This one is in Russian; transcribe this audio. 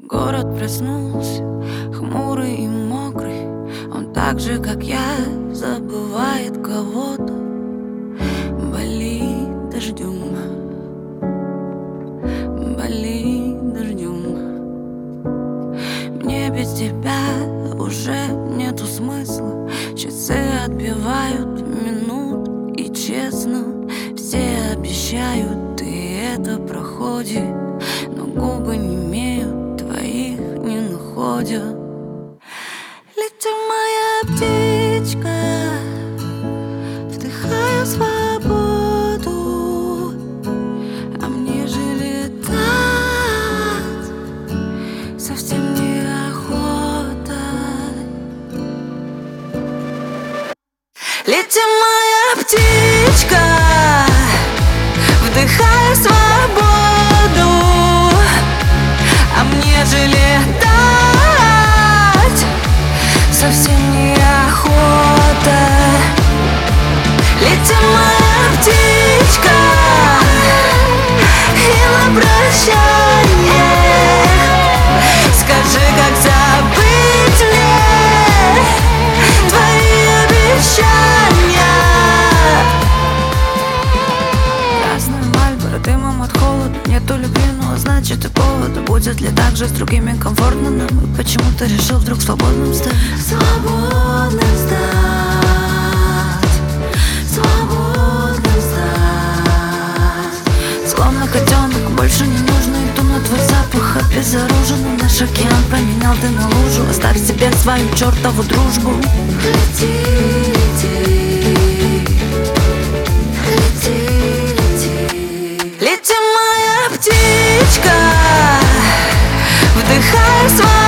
Город проснулся, хмурый и мокрый. Он так же, как я, забывает кого-то. Болит дождем, болит дождем. Мне без тебя уже нету смысла. Часы отбивают минут, и честно, все обещают, и это проходит, но губы немеют, твоих не находят. Летит моя птичка, вдыхаю свободу, а мне же летать совсем неохота. Летит моя птичка, вдыхаю свободу, а мне же летать совсем неохота. Летит моя птичка, и на прощание скажи, как забыть мне твои обещания. Красная Мальборо, дымом от холода. Нету любви, но значит и повода. Будет ли так же с другими комфортно нам? И почему ты решил вдруг свободным стать? Свободным стать, свободным стать. Словно котенок, больше не нужно. Иду на твой запах обезоружен. Наш океан променял ты на лужу. Оставь себе свою чертову дружбу. Лети, лети, лети, лети. Лети, моя птичка, вдыхай свободу.